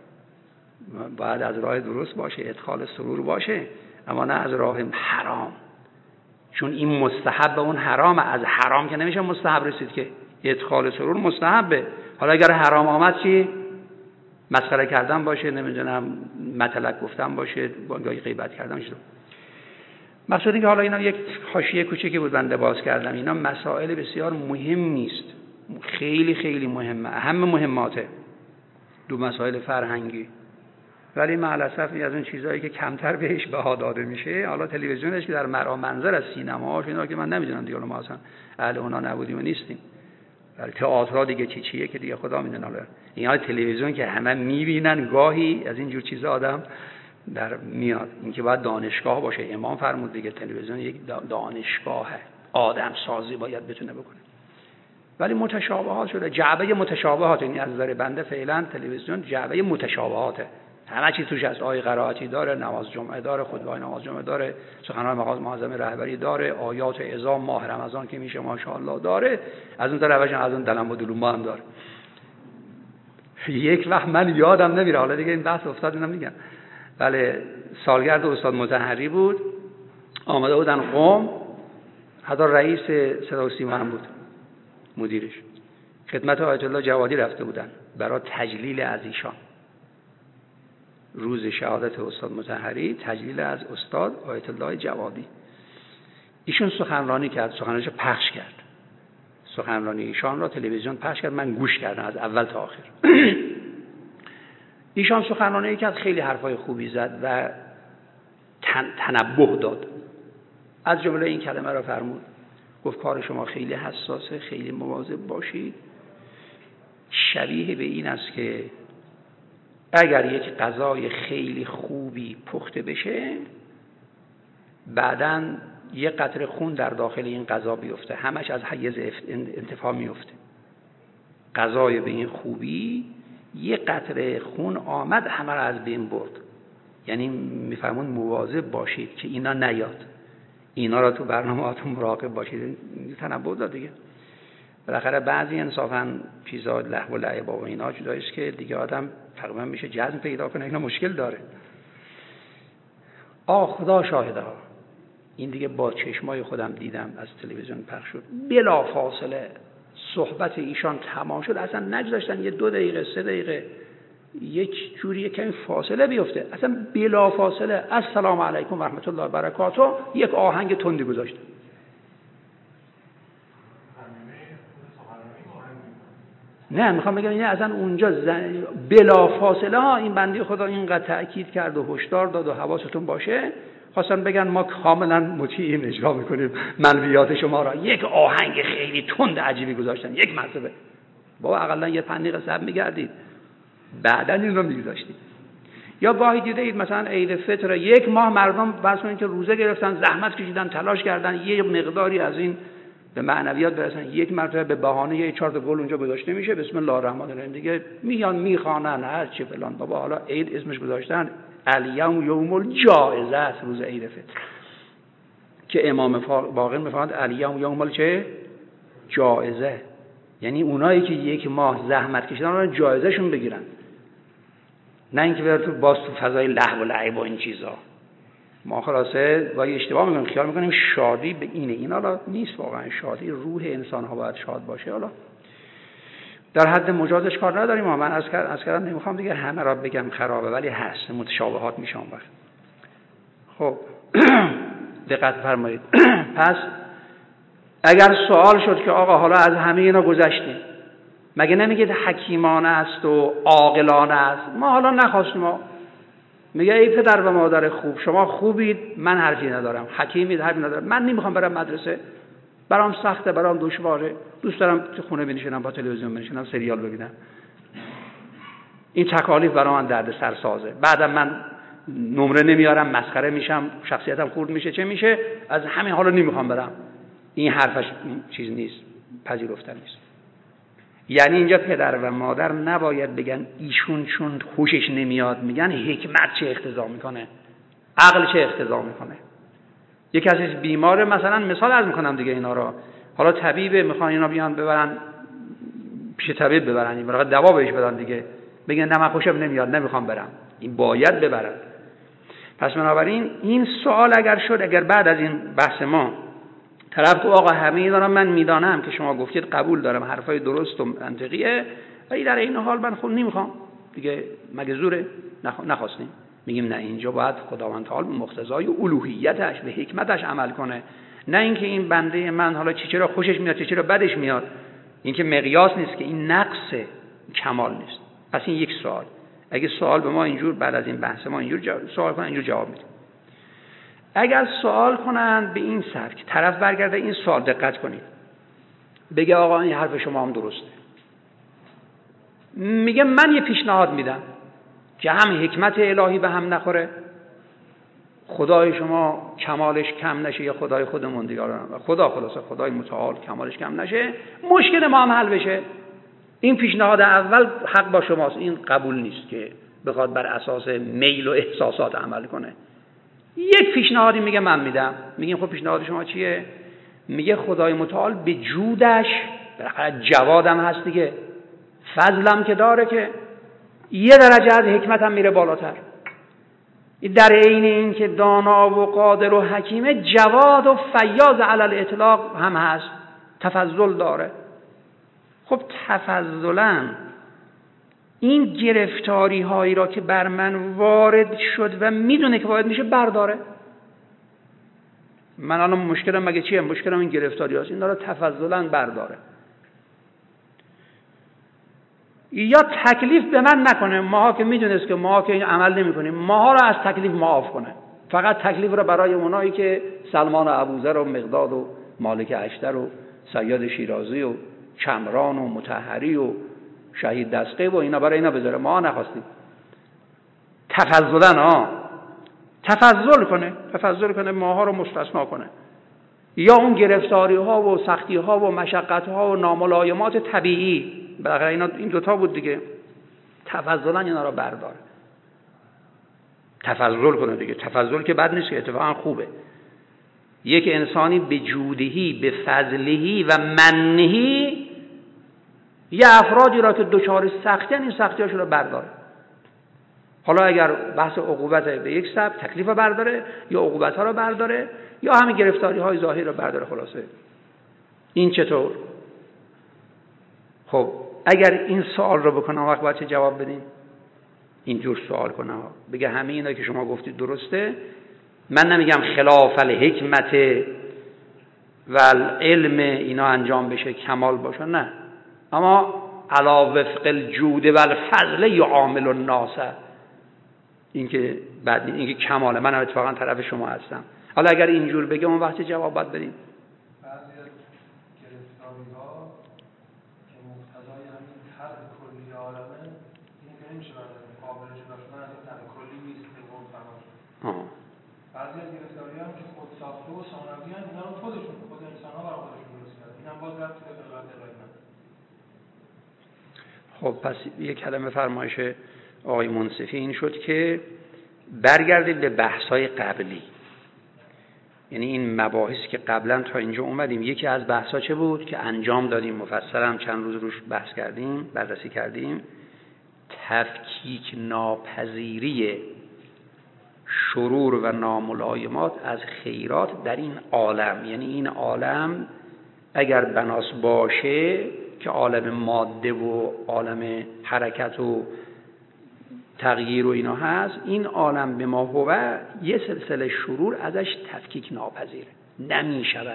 باید از راه درست باشه، ادخال سرور باشه، اما نه از راه حرام. چون این مستحب اون حرام، از حرام که نمیشه مستحب رسید که. ادخال سرور مستحبه. حالا اگر حرام آمد چی؟ مسخره کردن باشه، نمیدونم مطلق گفتن باشه، بانگاهی غیبت کردن میشه. مقصود این که حالا اینا یک حاشیه کوچیکی بود بنده باز کردم. اینا مسائل بسیار مهم نیست، خیلی خیلی مهمه، اهم مهماته، دو مسائل فرهنگی. ولی معلسف از اون چیزایی که کمتر بهش بها داده میشه. حالا تلویزیونش که در مرا منظر از سینماهاش اینا که من نمیدونم دیگه، ما اصلا اهل اونا نبودیم و نیستیم. ولی تئاتر دیگه چی چیه که دیگه خدا میدونه. حالا اینا تلویزیون که همه میبینن، گاهی از این جور چیزا آدم در میاد. اینکه باید دانشگاه باشه. امام فرمود دیگه تلویزیون یک دانشگاهه، آدم سازی باید بتونه بکنه. ولی متشابهات شده، جعبه متشابهات. این از نظر بنده فعلا تلویزیون جعبه متشابهاته. همه چیز توش هست. آیه قرائتی داره، نماز جمعه داره، خطبه نماز جمعه داره، سخنان مقام معظم رهبری داره، آیات عظام ماه رمضان که میشه ماشاءالله داره، از اون طرفش از اون دلم و دلوما هم داره. یک وقت من یادم نمیره، حالا دیگه این بحث افتاد اینا میگم. بله سالگرد استاد مطهری بود، آمده بودن قم، حتی رئیس صدا و سیما هم بود، مدیرش. خدمت آیت الله جوادی رفته بودن برای تجلیل از ایشان. روز شهادت استاد مطهری تجلیل از استاد آیت الله جوادی. ایشون سخنرانی کرد، سخنرانیشو پخش کرد. سخنرانی ایشان را تلویزیون پخش کرد، من گوش کردم از اول تا آخر. ایشان سخنرانی کرد، خیلی حرفای خوبی زد و تن، تنبه داد. از جمله این کلمه را فرمود، گفت کار شما خیلی حساسه، خیلی مواظب باشید. شبیه به این است که اگر یک غذای خیلی خوبی پخته بشه، بعداً یه قطره خون در داخل این غذا بیفته، همش از حیز انتفاع میفته. غذای به این خوبی یه قطره خون آمد همه را از بین برد. یعنی میفرمون مواظب باشید که اینا نیاد، اینا را تو برنامه‌هاتون مراقب باشید. تنبه داد دیگه. بالاخره بعضی انصافاً چیزا لهو و لعب و اینا جداییست که دیگه آدم تقریبا میشه جزم پیدا کنه اینا مشکل داره. آه خدا شاهده ها، این دیگه با چشمای خودم دیدم، از تلویزیون پخش شد، بلا فاصله صحبت ایشان تمام شد، اصلا نگذاشتن یه دو دقیقه سه دقیقه یک جوری کمی فاصله بیفته، اصلا بلا فاصله السلام علیکم و رحمت الله و برکاته یک آهنگ تندی گذاشته. نه میخوام بگم این اصلا اونجا زن... بلا فاصله ها این بنده خدا اینقدر تأکید کرد و هشدار داد و حواستون باشه، خواستن بگن ما کاملا مطیعیم، اجرا میکنیم منویات شما را. یک آهنگ خیلی تند عجیبی گذاشتن یک مرتبه. بابا اقلا یه پنی قصب میگردید بعدا این رو میگذاشتید. یا گاهی دیده اید مثلا عید فطر یک ماه مردم فرض کنید که روزه گرفتن، زحمت کشیدن، تلاش کردن، یه مقداری از این به معنویات برسن، یک مرتبه به بهانه یه چهار تا گل اونجا گذاشته میشه، بسم الله الرحمن الرحیم دیگه میان میخوانن هر چی فلان. بابا حالا عید اسمش گذاشتن الیوم یوم الجائزه است، روز عید فطر که امام باقر میفرماد الیوم یوم الچه جائزه، یعنی اونایی که یک ماه زحمت کشیدن اون جایزه شون بگیرن، نه اینکه بره تو باز تو فضای لهو و لعب و این چیزا. ما خلاصه با اشتباه میکنیم، خیال میکنیم شادی به اینه، این حالا نیست واقعا. شادی روح انسان ها باید شاد باشه. حالا در حد مجازش کار نداریم، ما من از کردم از کردم نمیخوام دیگه همه را بگم خرابه، ولی هست متشابهات میشه اون وقت. خب دقت فرمایید. پس اگر سوال شد که آقا حالا از همه اینا گذشتیم، مگه نمیگید حکیمانه است و عاقلانه است؟ ما حالا نخواستیم. ما میگه ای پدر و مادر خوب، شما خوبید، من حرفی ندارم، حکیمید، حرفی ندارم، من نمیخوام برم مدرسه، برام سخته، برام دشواره، دوست دارم تو خونه بنشینم، با تلویزیون بنشینم، سریال ببینم، این تکالیف برام من درد سر سازه، بعدم من نمره نمیارم، مسخره میشم، شخصیتم خورد میشه، چه میشه، از همین حالا نمیخوام برم. این حرفش چیز نیست، پذیرفتن نیست. یعنی اینجا پدر و مادر نباید بگن ایشون چون خوشش نمیاد، میگن حکمت چه اقتضا میکنه، عقل چه اقتضا میکنه. یک کسی بیماره مثلا، مثال عرض میکنم دیگه اینا رو، حالا طبیبه، میخوان اینا بیان ببرن پیش طبیب، ببرن این برای دوا بهش بدن دیگه، بگن نه من خوشم نمیاد نمیخوام برم، این باید ببرن. پس بنابراین این سوال اگر شد، اگر بعد از این بحث ما طرف تو آقا همه اینا من میدانم که شما گفتید، قبول دارم، حرفای درست و منطقیه، ولی در این حال من خود نمیخوام دیگه، مگه زوره؟ نخواستیم. میگیم نه، اینجا باید خداوند تعالی به مقتضای الوهیتش به حکمتش عمل کنه، نه اینکه این بنده من حالا چی چرا خوشش میاد چی چرا بدش میاد، این که مقیاس نیست، که این نقص کمال نیست. پس این یک سوال. اگه سوال به ما اینجور بعد از این بحث ما اینجور سوال کنن، اینجور جواب میدیم. اگر سوال کنند به این سبک، طرف برگرده این سوال، دقت کنید، بگه آقا این حرف شما هم درسته، میگه من یه پیشنهاد میدم که هم حکمت الهی به هم نخوره، خدای شما کمالش کم نشه، یا خدای خودمون دیگه، خدا خلاصه خدای متعال کمالش کم نشه، مشکل ما هم حل بشه. این پیشنهاد اول حق با شماست، این قبول نیست که بخواد بر اساس میل و احساسات عمل کنه. یک پیشنهادی میگه من میدم، میگیم خب پیشنهاد شما چیه؟ میگه خدای متعال به جودش، بالاخره جوادم هست دیگه، فضلم که داره، که یه درجه از حکمت هم میره بالاتر. در عین این که دانا و قادر و حکیمه، جواد و فیاض علی الاطلاق هم هست، تفضل داره. خب تفضلا این گرفتاری هایی را که بر من وارد شد و میدونه که وارد میشه برداره. من الان مشکلم مگه چیه؟ مشکلم این گرفتاری هاست، این را تفضلا برداره. یا تکلیف به من نکنه، ماها که میدونست که ماها که این عمل نمی کنیم، ماها را از تکلیف معاف کنه، فقط تکلیف را برای اونایی که سلمان و ابوذر و مقداد و مالک اشتر و سید شیرازی و کمران و مطهری و شهید دسته و اینا، برای اینا بذاره. ما نخواستیم. تفضلا ها تفضل کنه تفضل کنه ماها رو مستثنا کنه. یا اون گرفتاری ها و سختی ها و مشقت ها و ناملایمات طبیعی، بالاخره اینا این دوتا بود دیگه، تفضلا اینا رو برداره، تفضل کنه دیگه. تفضل که بد نیست، که اتفاقا خوبه. یک انسانی به جودهی، به فضلهی و منهی، یه افرادی را که دچار سختی هستند، این سختی‌هاشون رو برداره. حالا اگر بحث عقوبت به یک سبب تکلیف رو برداره، یا عقوبت‌ها رو برداره، یا همین گرفتاری‌های ظاهری رو برداره. خلاصه این چطور؟ خب اگر این سوال رو بکنم وقت باید چه جواب بدیم؟ اینجور سوال کنه ها، بگه همه اینا که شما گفتید درسته، من نمیگم خلاف الحکمت و علم اینا انجام بشه کمال باشه، نه، اما علا وفق الجود و الفضل یعامل الناس، این که بعد این که کماله، من اتفاقا طرف شما هستم. حالا اگر اینجور بگه اون وقت جواب باید بدیم. بعضی از گرفتاری‌ها که مقتضای همین طرح کلی عالمه، این که نمیشه برای قابل جدا شدن از این طرح کلی نیست که قول فرمایید. بعضی از گرفتاری‌ها هم که خود ساخته و ثانوی هستند، اینا رو خودشون خود انسان‌ها برای خودشون درست کردن. اینم باز ربطی به قرائت الهی. خب پس یک کلمه فرمایش آقای منصفی این شد که برگردید به بحث‌های قبلی، یعنی این مباحثی که قبلا تا اینجا اومدیم. یکی از بحث‌ها چه بود که انجام دادیم، مفصل هم چند روز روش بحث کردیم، بررسی کردیم، تفکیک ناپذیری شرور و ناملایمات از خیرات در این عالم. یعنی این عالم اگر بناس باشه که عالم ماده و عالم حرکت و تغییر و اینا هست، این عالم به ما هو یه سلسله شرور ازش تفکیک ناپذیره، نمی شود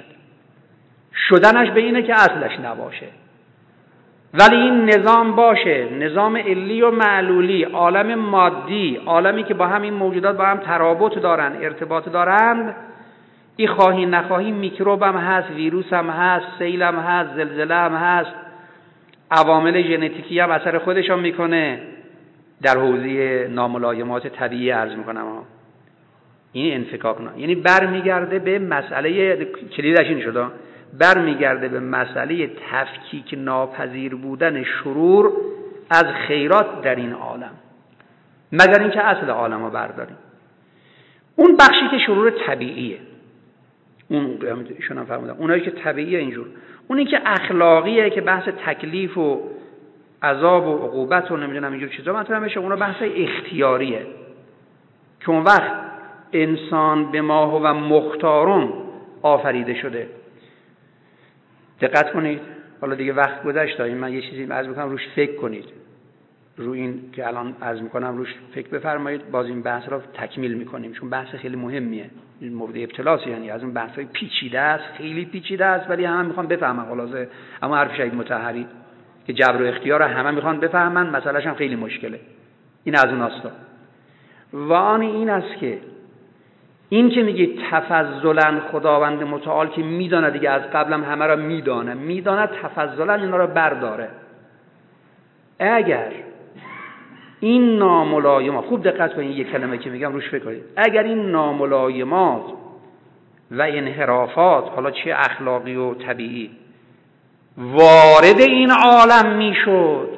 شدنش به اینه که اصلش نباشه. ولی این نظام باشه، نظام علی و معلولی، عالم مادی، عالمی که با همین موجودات با هم ترابط دارن، ارتباط دارند، این خواهی نخواهی میکروب هم هست، ویروس هم هست، سیل هم هست، زلزله هم هست، عوامل ژنتیکی هم اثر خودش هم میکنه در حوزه ناملایمات طبیعی عرض میکنم ها. این انفکاک نه، یعنی برمیگرده به مسئله کلیدش این شده، برمیگرده به مسئله تفکیک ناپذیر بودن شرور از خیرات در این عالم، مگر اینکه اصل عالم رو برداریم. اون بخشی که شرور طبیعیه، اون ایشون هم فرمودن اونایی که طبیعیه اینجور، اونی که اخلاقیه که بحث تکلیف و عذاب و عقوبت و نمیدونم اینجور چیزا مطرح میشه، اون بحث اختیاریه که اون وقت انسان به ما هو مختارون آفریده شده. دقت کنید، حالا دیگه وقت گذشت، این من یه چیزی عرض میکنم روش فکر کنید، رو این که الان عرض میکنم روش فکر بفرمایید، باز این بحث را تکمیل میکنیم چون بحث خیلی مهمیه، این مورد ابتلاس، یعنی از اون بحثای پیچیده است، خیلی پیچیده است، ولی همه میخوان بفهمن خلاصه. اما حرف شهید مطهری که جبر و اختیار همه میخوان بفهمن، مسئلهش هم خیلی مشکله، این از اون استا. و آن این است که این که میگه تفضلا خداوند متعال که میدانه دیگه، از قبلم همه را میدانه، میدانه تفضلا اینا را برداره. اگر این ناملایمات، خوب دقت کنید یک کلمه که میگم روش فکر کنید، اگر این ناملایمات و انحرافات، حالا چه اخلاقی و طبیعی، وارد این عالم میشد،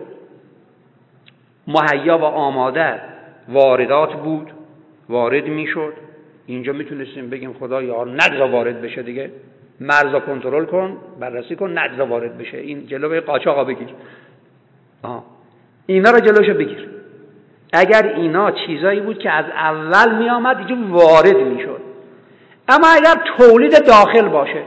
مهیا و آماده واردات بود، وارد میشد، اینجا میتونستیم بگیم خدا یا نگذار وارد بشه دیگه، مرزا کنترل کن، بررسی کن، نگذار وارد بشه، این جلوی قاچاقا بگیر، آه. اینا رو جلوشو بگیر. اگر اینا چیزایی بود که از اول می آمد دیگه وارد می شد. اما اگر تولید داخل باشه،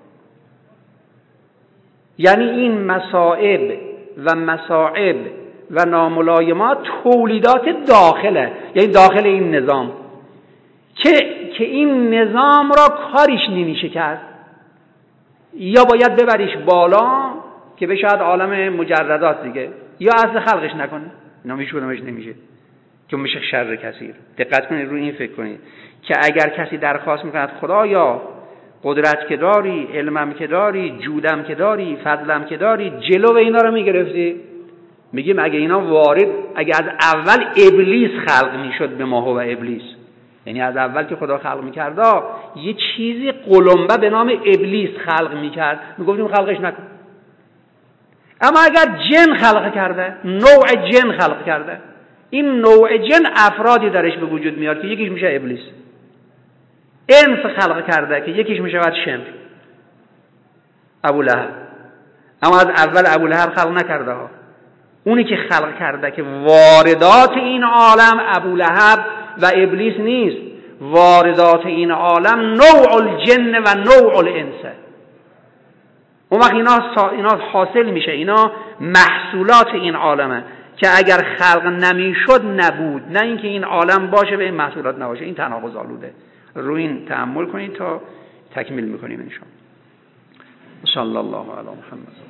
یعنی این مصائب و مصائب و ناملایمات تولیدات داخله، یعنی داخل این نظام، که که این نظام را کاریش نمیشه کرد، یا باید ببریش بالا که بشه عالم مجردات دیگه، یا اصل خلقش نکنه، اینا میشونمش نمیشه که میشه شر کثیر. دقت کنید رو این فکر کنید که اگر کسی درخواست میکند خدایا قدرت که داری، علمم که داری، جودم که داری، فضلم که داری، جلو اینا رو میگرفتی، میگیم اگه اینا وارد، اگه از اول ابلیس خلق میشد به ما هو ابلیس، یعنی از اول که خدا خلق میکرد یه چیزی قلمبه به نام ابلیس خلق میکرد، میگفتیم خلقش نکن. اما اگر جن خلق کرده، نوع جن خلق کرده، این نوع جن افرادی درش به وجود میاد که یکیش میشه ابلیس. انس خلق کرده که یکیش میشه بعد شمر، ابو لهب. اما از اول ابو لهب خلق نکرده ها، اونی که خلق کرده که واردات این عالم ابو لهب و ابلیس نیست، واردات این عالم نوع الجن و نوع الانس. اون وقت اینا, اینا حاصل میشه، اینا محصولات این عالمه که اگر خلق نمیشد نبود، نه اینکه این عالم باشه و این محصولات نباشه. این تناقض آلوده. روی این تأمل کنید تا تکمیل میکنیم ان شاء الله. صلی الله علی محمد.